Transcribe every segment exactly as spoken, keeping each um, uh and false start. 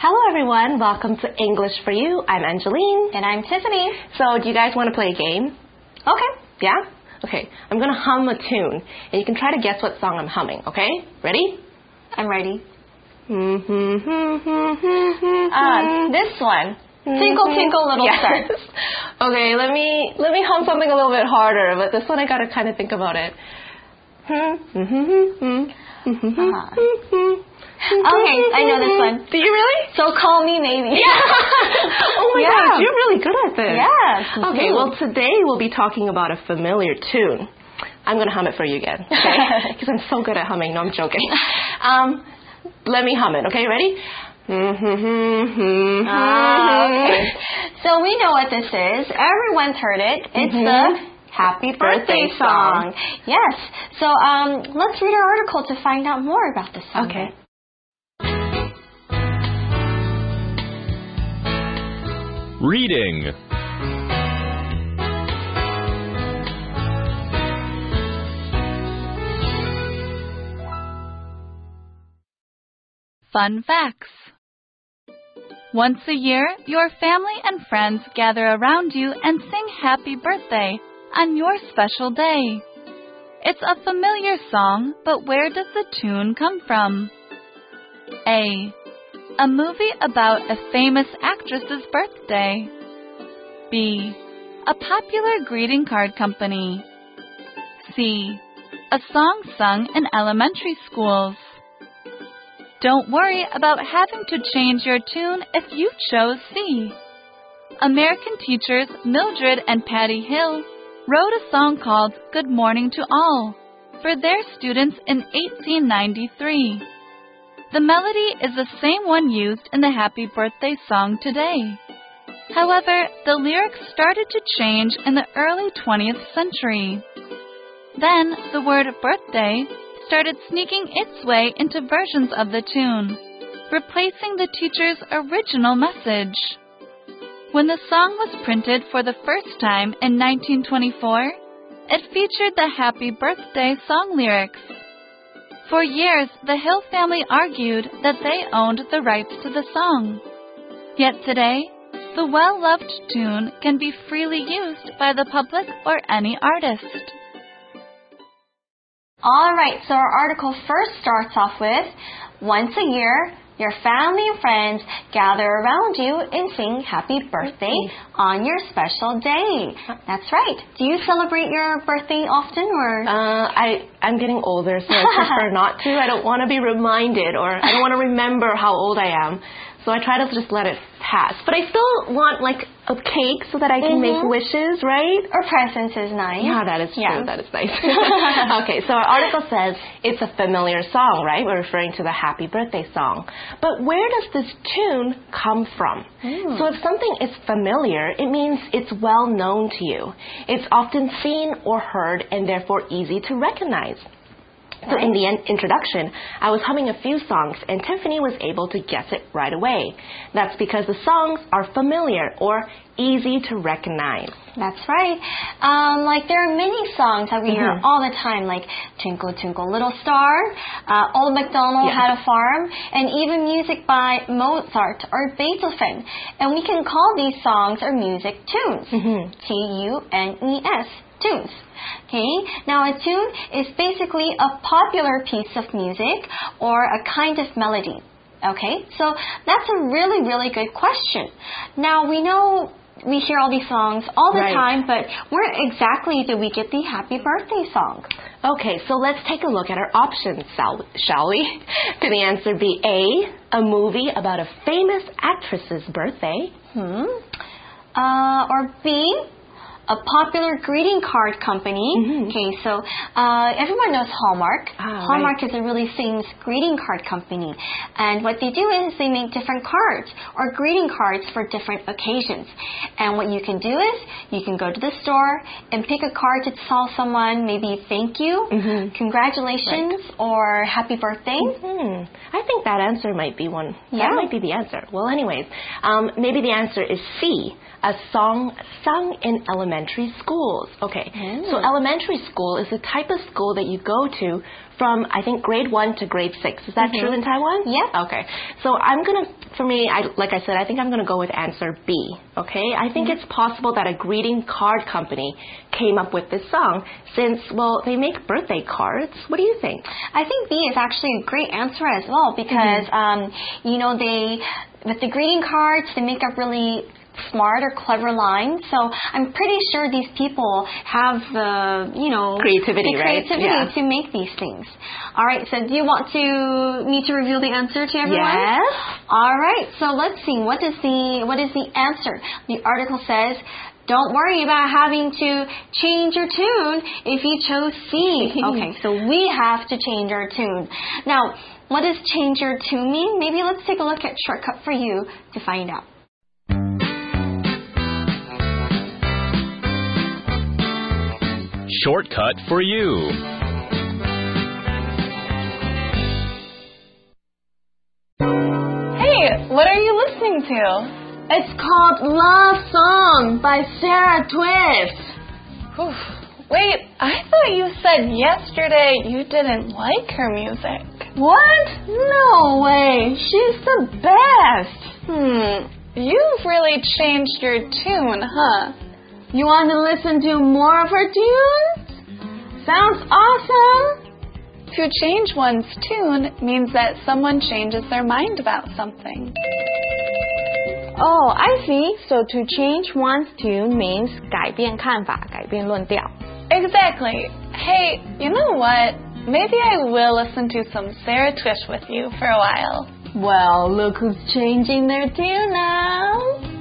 Hello everyone, welcome to English for You. I'm Angeline. And I'm Tiffany. So do you guys want to play a game? Okay. Yeah? Okay, I'm going to hum a tune, and you can try to guess what song I'm humming, okay? Ready? I'm ready. uh, Uh, this one. Tinkle, tinkle, little yes. star. Okay, let me, let me hum something a little bit harder, but this one I got to kind of think about it. Okay, I know this one. Do you really? So Call Me Maybe. Yeah. Oh my Yeah. gosh, you're really good at this. Yes. Okay, well today we'll be talking about a familiar tune. I'm going to hum it for you again, okay? Because I'm so good at humming. No, I'm joking. Um, let me hum it, okay? Ready? Ah, okay. So we know what this is. Everyone's heard it. It's Mhm. the Happy Birthday, Birthday song. song. Yes. So um, let's read our article to find out more about this song. Okay. Reading. Fun facts. Once a year, your family and friends gather around you and sing happy birthday on your special day. It's a familiar song, but where does the tune come from? A. A movie about a famous actress's birthday. B. A popular greeting card company. C. A song sung in elementary schools. Don't worry about having to change your tune if you chose C. American teachers Mildred and Patty Hill wrote a song called Good Morning to All for their students in eighteen ninety-three. The melody is the same one used in the Happy Birthday song today. However, the lyrics started to change in the early twentieth century. Then, the word birthday started sneaking its way into versions of the tune, replacing the teacher's original message. When the song was printed for the first time in nineteen twenty-four, it featured the Happy Birthday song lyrics. For years, the Hill family argued that they owned the rights to the song. Yet today, the well-loved tune can be freely used by the public or any artist. All right, so our article first starts off with, once a year, your family and friends gather around you and sing happy birthday on your special day. That's right. Do you celebrate your birthday often, or? Uh, I, I'm getting older, so I prefer not to. I don't want to be reminded, or I don't want to remember how old I am. So I try to just let it pass. But I still want, like, a cake so that I can Mm-hmm. make wishes, right? Or presents is nice. Yeah, that is true. Yeah. That is nice. Okay, so our article says it's a familiar song, right? We're referring to the Happy Birthday song. But where does this tune come from? Mm. So if something is familiar, it means it's well known to you. It's often seen or heard and therefore easy to recognize. So in the in- introduction, I was humming a few songs, and Tiffany was able to guess it right away. That's because the songs are familiar or easy to recognize. That's right. Um, like there are many songs that we hear Mhm. all the time, like Twinkle Twinkle Little Star, uh, Old MacDonald Yeah. Had a Farm, and even music by Mozart or Beethoven. And we can call these songs or music tunes. Mhm. T U N E S, tunes. Okay, now a tune is basically a popular piece of music or a kind of melody. Okay, so that's a really, really good question. Now we know we hear all these songs all the Right. time, but where exactly do we get the Happy Birthday song? Okay, so let's take a look at our options, shall, shall we? Could the answer be A, a movie about a famous actress's birthday? Hmm. Uh, or B, a popular greeting card company. Mhm. Okay, so uh, everyone knows Hallmark. Ah, Hallmark right. is a really famous greeting card company. And what they do is they make different cards or greeting cards for different occasions. And what you can do is you can go to the store and pick a card to tell someone maybe thank you, Mhm. congratulations, or happy birthday. Hmm. I think that answer might be one. Yeah. That might be the answer. Well, anyways, um, maybe the answer is C, a song sung in elementary elementary schools. Okay, Mm. so elementary school is the type of school that you go to from, I think, grade one to grade six. Is that Mhm. true in Taiwan? Yeah. Okay, so I'm going to, for me, I, like I said, I think I'm going to go with answer B, okay? I think Mm-hmm. it's possible that a greeting card company came up with this song since, well, they make birthday cards. What do you think? I think B is actually a great answer as well because, Mm-hmm. um, you know, they, with the greeting cards, they make up really smart or clever lines. So I'm pretty sure these people have the, you know, Creativity, the right? creativity Yeah. to make these things. All right. So do you want to me to reveal the answer to everyone? Yes. All right. So let's see. What is the what is the answer? The article says, don't worry about having to change your tune if you chose C. Okay, so we have to change our tune. Now, what does change your tune mean? Maybe let's take a look at Shortcut for You to find out. Shortcut for You. Hey, what are you listening to? It's called Love Song by Sarah Twift. Whew. Wait, I thought you said yesterday you didn't like her music. What? No way. She's the best. Hmm, you've really changed your tune, huh? You want to listen to more of her tunes? Sounds awesome. To change one's tune means that someone changes their mind about something. Oh, I see. So to change one's tune means 改变看法,改变论调. Exactly. Hey, you know what? Maybe I will listen to some Sarah Twift with you for a while. Well, look who's changing their tune now.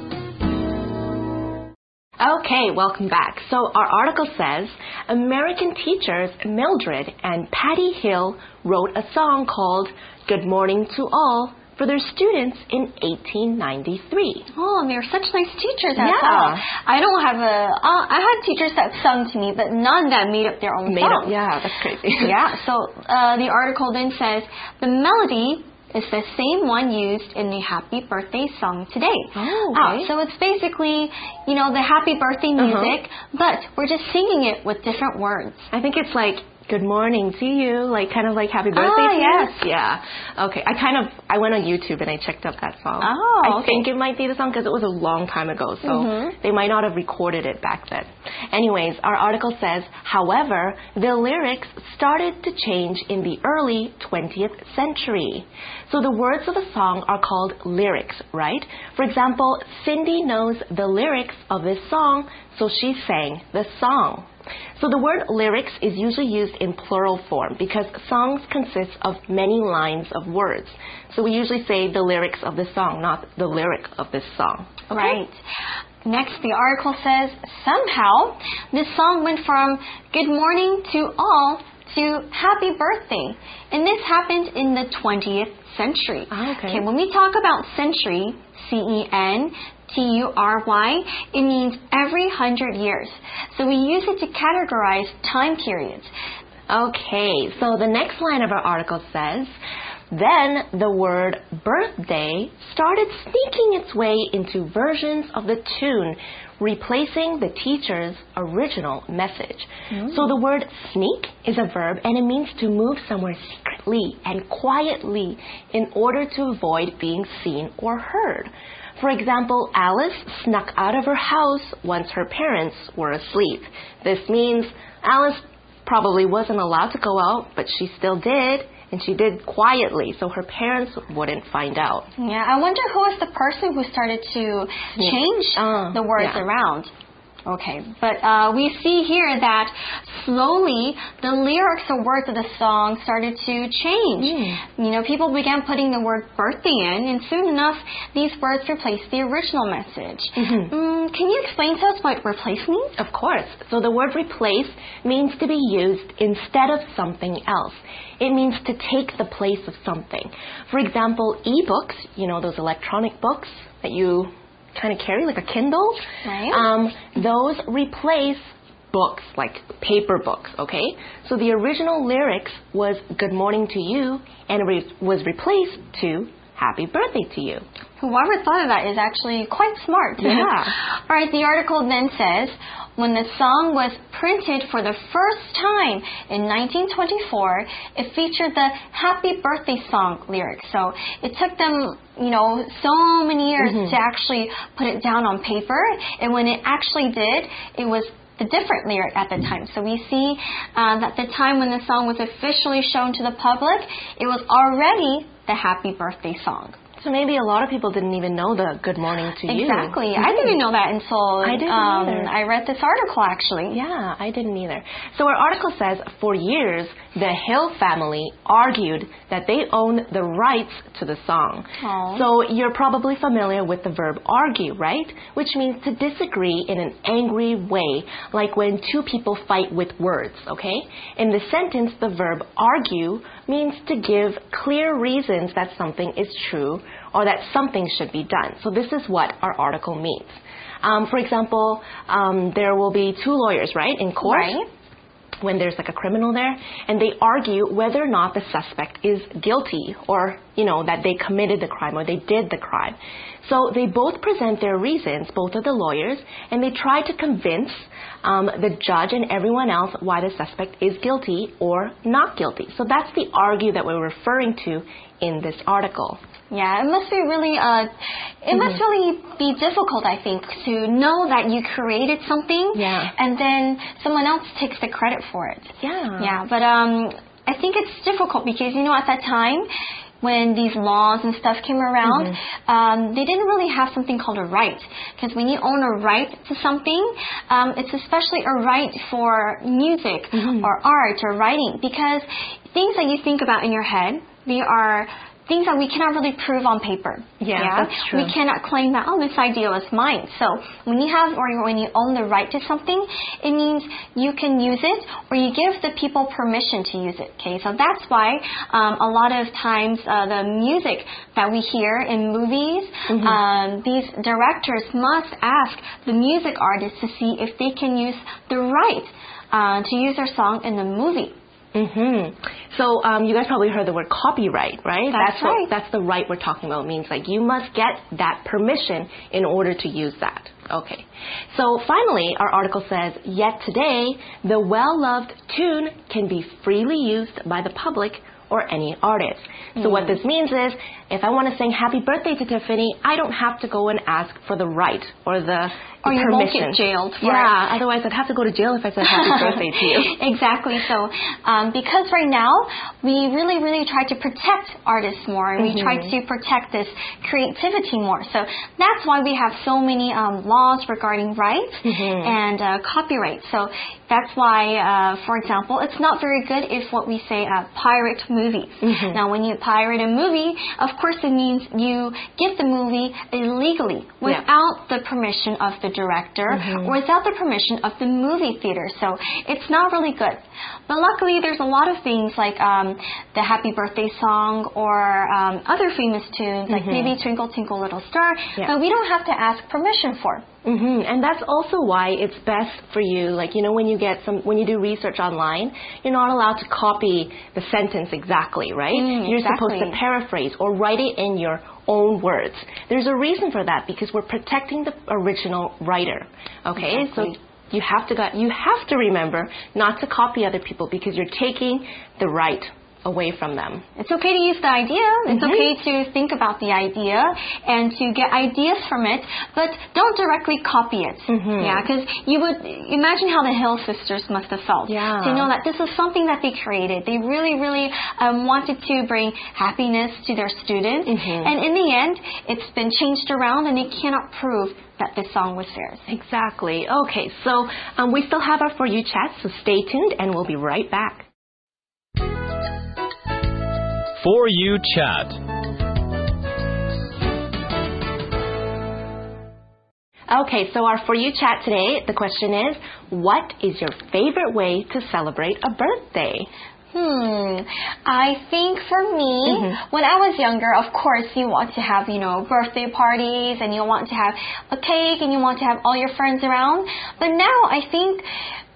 Okay, welcome back. So our article says, American teachers Mildred and Patty Hill wrote a song called Good Morning to All for their students in eighteen ninety-three. Oh, they're such nice teachers as Yeah. well. I don't have a. Uh, I had teachers that sung to me, but none that made up their own Made songs. up, yeah, that's crazy. Yeah. So uh, the article then says the melody is the same one used in the Happy Birthday song today. Oh, Ah, okay. so it's basically, you know, the Happy Birthday music, but we're just singing it with different words. I think it's like good morning to you, like kind of like happy birthday Ah, to you. yes. Yeah. Okay. I kind of I went on YouTube and I checked up that song. Oh, I okay. think it might be the song because it was a long time ago, so Mhm. they might not have recorded it back then. Anyways, our article says, however, the lyrics started to change in the early twentieth century. So the words of the song are called lyrics, right? For example, Cindy knows the lyrics of this song, so she sang the song. So the word lyrics is usually used in plural form because songs consist of many lines of words. So we usually say the lyrics of this song, not the lyric of this song. Okay? Right. Next, the article says, somehow, this song went from good morning to all to happy birthday. And this happened in the twentieth century. Ah, okay. Okay, when we talk about century, C E N T U R Y, it means every hundred years. So we use it to categorize time periods. Okay, so the next line of our article says, then the word birthday started sneaking its way into versions of the tune, replacing the teacher's original message. Mm. So the word sneak is a verb and it means to move somewhere secretly and quietly in order to avoid being seen or heard. For example, Alice snuck out of her house once her parents were asleep. This means Alice probably wasn't allowed to go out, but she still did, and she did quietly, so her parents wouldn't find out. Yeah, I wonder who was the person who started to change Uh, the words yeah. around. Okay, but uh, we see here that slowly the lyrics or words of the song started to change. Mm. You know, people began putting the word birthday in, and soon enough, these words replaced the original message. Mhm. Mm, can you explain to us what replace means? Of course. So the word replace means to be used instead of something else. It means to take the place of something. For example, e-books, you know, those electronic books that you kind of carry, like a Kindle, Right. um, those replace books, like paper books, okay? So the original lyrics was good morning to you, and it re- was replaced to happy birthday to you. Whoever thought of that is actually quite smart. Yeah. All right, the article then says, when the song was printed for the first time in nineteen twenty-four, it featured the Happy Birthday Song lyrics. So it took them, you know, so many years mm-hmm. to actually put it down on paper. And when it actually did, it was the different lyric at the time. So we see uh, that the time when the song was officially shown to the public, it was already the Happy Birthday Song. So maybe a lot of people didn't even know the good morning to you. Exactly. I didn't know that until I, didn't um, either. I read this article, actually. Yeah, I didn't either. So our article says, for years, the Hill family argued that they owned the rights to the song. Aww. So you're probably familiar with the verb argue, right? Which means to disagree in an angry way, like when two people fight with words, okay? In the sentence, the verb argue means to give clear reasons that something is true or that something should be done. So this is what our article means. Um, for example, um, there will be two lawyers, right, in court. Right. When there's like a criminal there, and they argue whether or not the suspect is guilty or, you know, that they committed the crime or they did the crime. So they both present their reasons, both of the lawyers, and they try to convince um, the judge and everyone else why the suspect is guilty or not guilty. So that's the argue that we're referring to in this article. Yeah, it must be really, uh, it mm-hmm. must really be difficult, I think, to know that you created something, yeah. and then someone else takes the credit for it. Yeah. Yeah, but um, I think it's difficult because, you know, at that time, when these laws and stuff came around, mm-hmm. um, they didn't really have something called a right. Because when you own a right to something, um, it's especially a right for music mm-hmm. or art or writing. Because things that you think about in your head, they are things that we cannot really prove on paper. Yeah, yeah, that's true. We cannot claim that, oh, this idea was mine. So when you have or when you own the right to something, it means you can use it or you give the people permission to use it. Okay, so that's why um, a lot of times uh, the music that we hear in movies, mm-hmm. um, these directors must ask the music artists to see if they can use the right uh, to use their song in the movie. Mm-hmm. So um, you guys probably heard the word copyright, right? That's, that's right. What, that's the right we're talking about. It means like you must get that permission in order to use that. Okay. So finally, our article says, yet today, the well-loved tune can be freely used by the public or any artist. So mm. what this means is, if I want to sing happy birthday to Tiffany, I don't have to go and ask for the right or the Or you permission. won't get jailed for yeah, it. Otherwise I'd have to go to jail if I said happy birthday to you. Exactly. So um, because right now we really, really try to protect artists more and mm-hmm. we try to protect this creativity more. So that's why we have so many um, laws regarding rights mm-hmm. and uh, copyright. So that's why, uh, for example, it's not very good if what we say uh, pirate movies. Mm-hmm. Now when you pirate a movie, of course it means you get the movie illegally without yeah. the permission of the director mm-hmm. or without the permission of the movie theater. So it's not really good. But luckily there's a lot of things like um, the Happy Birthday song or um, other famous tunes mm-hmm. like maybe Twinkle Twinkle Little Star yeah. that we don't have to ask permission for. Mm-hmm. And that's also why it's best for you, like, you know, when you get some, when you do research online, you're not allowed to copy the sentence exactly, right? Mm, you're exactly. supposed to paraphrase or write it in your own words. There's a reason for that because we're protecting the original writer, okay? Exactly. So you have to got, you have to remember not to copy other people because you're taking the right away from them. It's okay to use the idea. It's mm-hmm. okay to think about the idea and to get ideas from it, but don't directly copy it. Mm-hmm. Yeah, because you would imagine how the Hill sisters must have felt yeah. to know that this was something that they created. They really, really um, wanted to bring happiness to their students, mm-hmm. and in the end, it's been changed around, and they cannot prove that this song was theirs. Exactly. Okay, so um, we still have our For You chat, so stay tuned, and we'll be right back. For You chat. Okay, so our For You chat today, the question is, what is your favorite way to celebrate a birthday? Hmm. I think for me, mm-hmm. when I was younger, of course, you want to have, you know, birthday parties and you want to have a cake and you want to have all your friends around. But now I think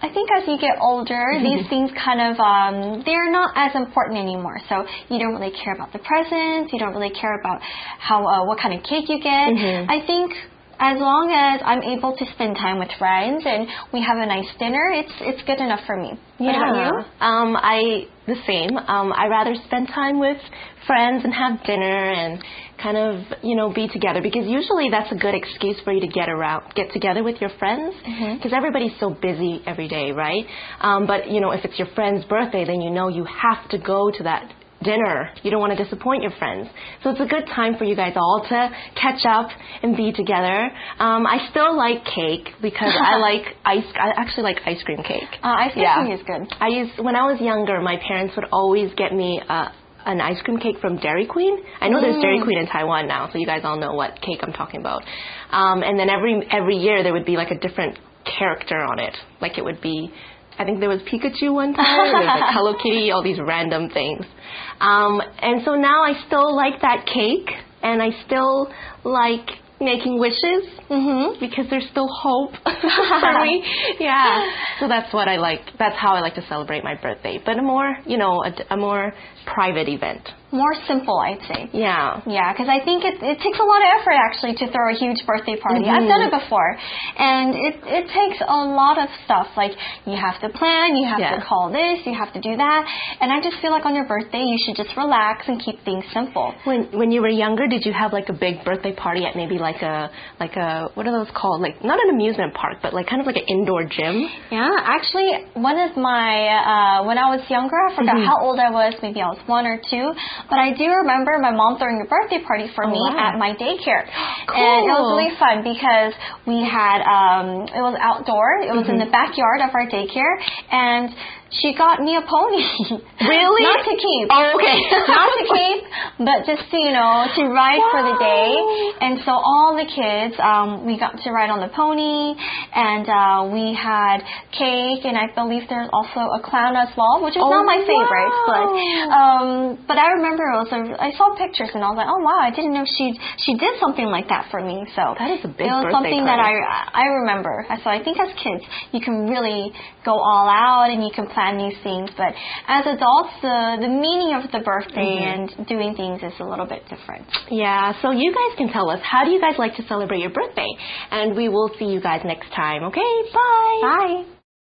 I think as you get older, these things kind of, um, they're not as important anymore. So you don't really care about the presents. You don't really care about how uh, what kind of cake you get. Mm-hmm. I think as long as I'm able to spend time with friends and we have a nice dinner, it's it's good enough for me. Yeah. What about you? Um, I the same. Um, I rather spend time with friends and have dinner and kind of, you know, be together, because usually that's a good excuse for you to get around, get together with your friends, because mm-hmm. everybody's so busy every day, right? Um, but, you know, if it's your friend's birthday, then you know you have to go to that dinner. You don't want to disappoint your friends. So it's a good time for you guys all to catch up and be together. Um, I still like cake because I like ice, I actually like ice cream cake. Uh, ice cream yeah. cake is good. I used, when I was younger, my parents would always get me uh, an ice cream cake from Dairy Queen. I know mm. there's Dairy Queen in Taiwan now, so you guys all know what cake I'm talking about. Um, and then every every year there would be like a different character on it. Like it would be, I think there was Pikachu one time, there was like Hello Kitty, all these random things. Um, and so now I still like that cake, and I still like making wishes, mm-hmm. because there's still hope for me. Yeah. So that's what I like. That's how I like to celebrate my birthday. But a more, you know, a, a more private event. More simple, I'd say. Yeah. Yeah, because I think it, it takes a lot of effort, actually, to throw a huge birthday party. Mm-hmm. I've done it before. And it, it takes a lot of stuff. Like, you have to plan, you have yeah. to call this, you have to do that. And I just feel like on your birthday, you should just relax and keep things simple. When when you were younger, did you have, like, a big birthday party at maybe, like, a, like a, what are those called? Like, not an amusement park, but, like, kind of like an indoor gym? Yeah, actually, one of my, uh, when I was younger, I forgot mm-hmm. how old I was. Maybe I was one or two. But I do remember my mom throwing a birthday party for oh, me wow. at my daycare. Cool. And it was really fun because we had, um, it was outdoor. It was mm-hmm. in the backyard of our daycare. And she got me a pony. Really? Not to keep. Oh, okay. Not to keep, but just to, you know, to ride wow. for the day. And so all the kids, um, we got to ride on the pony, and uh, we had cake, and I believe there's also a clown as well, which is oh, not my favorite. wow. But um, but I remember it was a, I saw pictures, and I was like, oh wow, I didn't know she she did something like that for me. So that is a big it was birthday something party. that I I remember. So I think as kids, you can really go all out, and you can plan these things, but as adults, the the meaning of the birthday mm-hmm. and doing things is a little bit different. Yeah, so you guys can tell us, how do you guys like to celebrate your birthday? And we will see you guys next time. Okay, bye. Bye.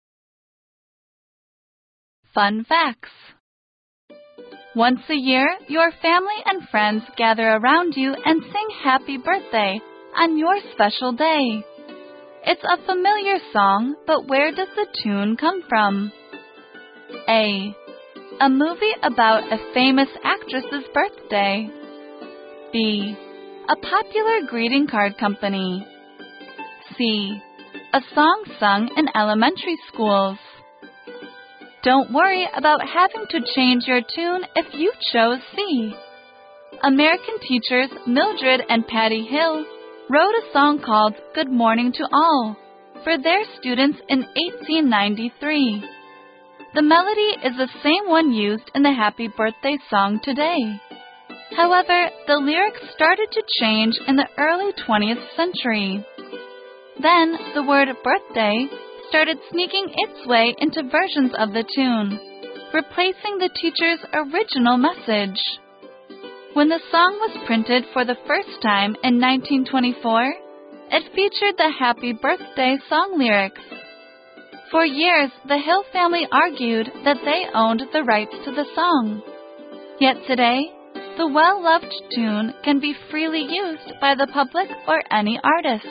Fun facts. Once a year, your family and friends gather around you and sing happy birthday on your special day. It's a familiar song, but where does the tune come from? A. A movie about a famous actress's birthday. B. A popular greeting card company. C. A song sung in elementary schools. Don't worry about having to change your tune if you chose C. American teachers Mildred and Patty Hill wrote a song called Good Morning to All for their students in eighteen ninety-three. The melody is the same one used in the Happy Birthday song today. However, the lyrics started to change in the early twentieth century. Then, the word birthday started sneaking its way into versions of the tune, replacing the teacher's original message. When the song was printed for the first time in nineteen twenty-four, it featured the Happy Birthday song lyrics. For years, the Hill family argued that they owned the rights to the song. Yet today, the well-loved tune can be freely used by the public or any artist.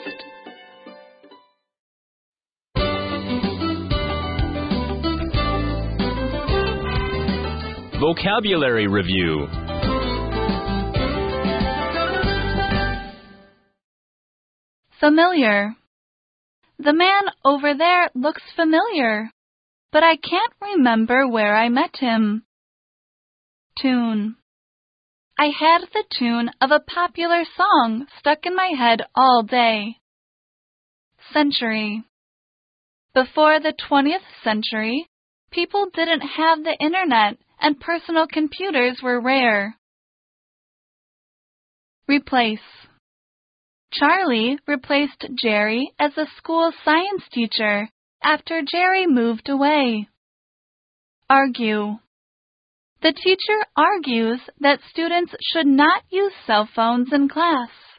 Vocabulary Review. Familiar. The man over there looks familiar, but I can't remember where I met him. Tune. I had the tune of a popular song stuck in my head all day. Century. Before the twentieth century, people didn't have the internet and personal computers were rare. Replace. Charlie replaced Jerry as a school science teacher after Jerry moved away. Argue. The teacher argues that students should not use cell phones in class.